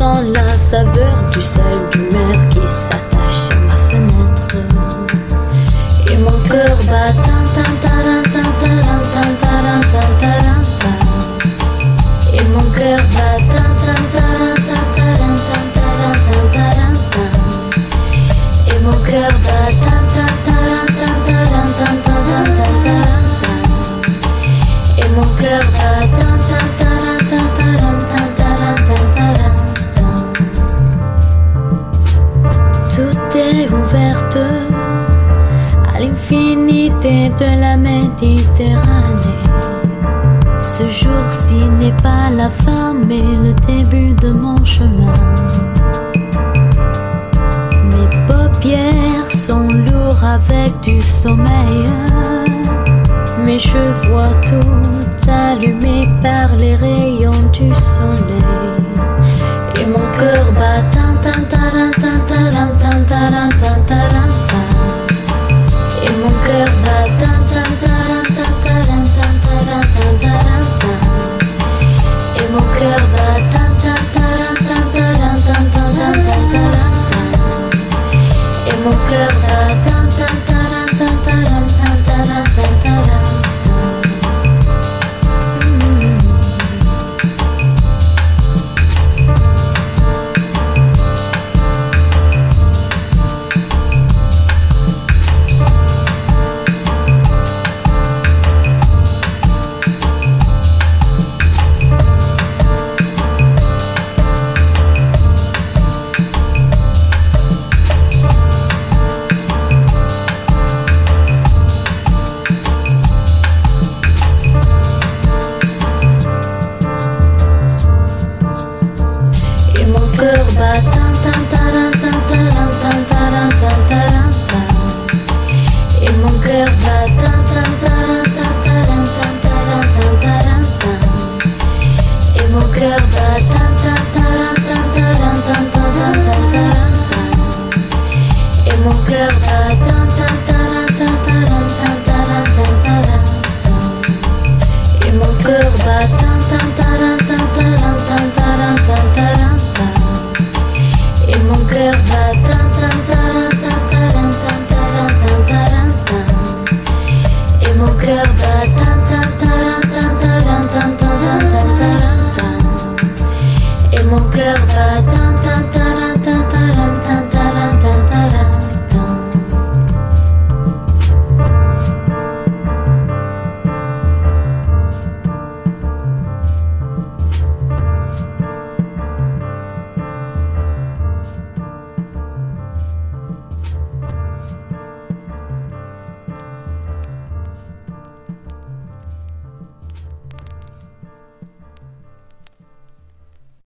sens la saveur du sel du mer qui s'attache à ma fenêtre. Et mon cœur bat et mon cœur bat et mon cœur bat et mon cœur bat. Tout est ouverte à l'infinité de la Méditerranée. Ce jour-ci n'est pas la fin, mais le début de mon chemin. Mes paupières sont lourdes avec du sommeil, mais je vois tout allumé par les rayons du soleil. Et mon cœur bat et mon cœur bat et mon cœur bat et mon cœur bat. Et mon cœur bat